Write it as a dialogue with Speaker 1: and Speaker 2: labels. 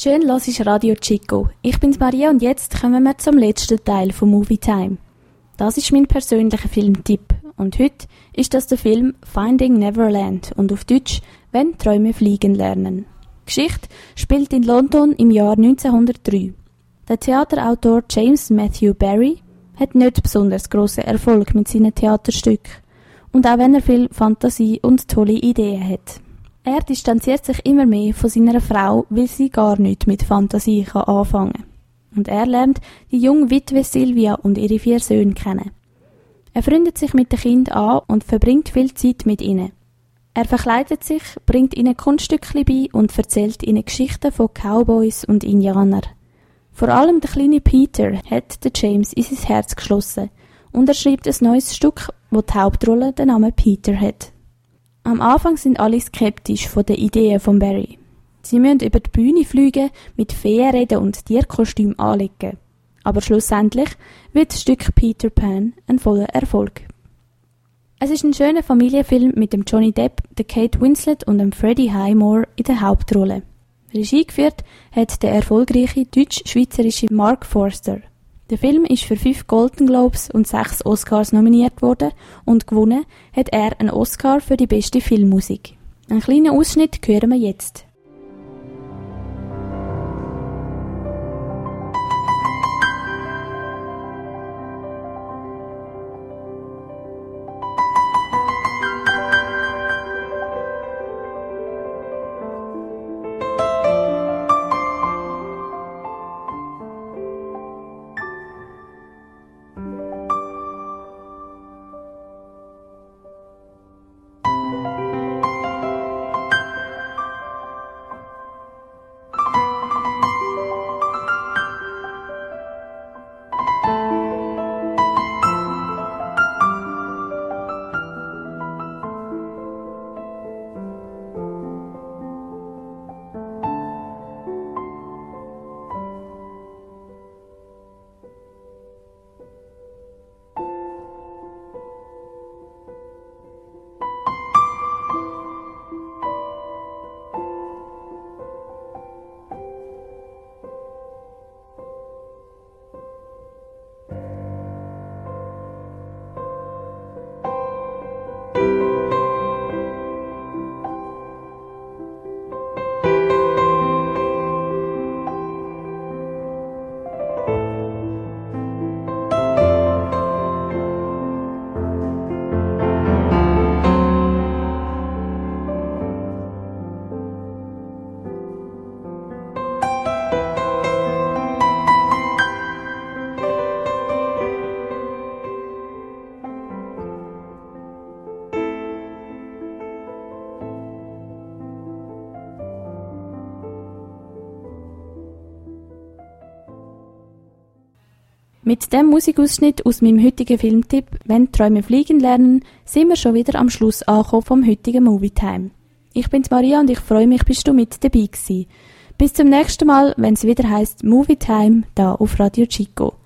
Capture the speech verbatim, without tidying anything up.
Speaker 1: Schön hörst Radio Chico. Ich bin's Maria und jetzt kommen wir zum letzten Teil von Movie Time. Das ist mein persönlicher Filmtipp und heute ist das der Film Finding Neverland und auf Deutsch «Wenn Träume fliegen lernen». Die Geschichte spielt in London im Jahr neunzehnhundertdrei. Der Theaterautor James Matthew Barrie hat nicht besonders grossen Erfolg mit seinen Theaterstücken und auch wenn er viel Fantasie und tolle Ideen hat. Er distanziert sich immer mehr von seiner Frau, weil sie gar nichts mit Fantasie kann anfangen kann. Und er lernt die junge Witwe Sylvia und ihre vier Söhne kennen. Er freundet sich mit den Kindern an und verbringt viel Zeit mit ihnen. Er verkleidet sich, bringt ihnen Kunststückchen bei und erzählt ihnen Geschichten von Cowboys und Indianern. Vor allem der kleine Peter hat der James in sein Herz geschlossen und er schreibt ein neues Stück, wo die Hauptrolle den Namen Peter hat. Am Anfang sind alle skeptisch von den Ideen von Barrie. Sie müssen über die Bühne fliegen, mit Feen reden und Tierkostüme anlegen. Aber schlussendlich wird das Stück Peter Pan ein voller Erfolg. Es ist ein schöner Familienfilm mit dem Johnny Depp, der Kate Winslet und dem Freddie Highmore in der Hauptrolle. Regie geführt hat der erfolgreiche deutsch-schweizerische Mark Forster. Der Film ist für fünf Golden Globes und sechs Oscars nominiert worden und gewonnen hat er einen Oscar für die beste Filmmusik. Einen kleinen Ausschnitt hören wir jetzt. Mit dem Musikausschnitt aus meinem heutigen Filmtipp «Wenn Träume fliegen lernen» sind wir schon wieder am Schluss angekommen vom heutigen Movie Time. Ich bin's Maria und ich freue mich, bist du mit dabei gewesen. Bis zum nächsten Mal, wenn es wieder heisst Movie Time, da auf Radio Chico.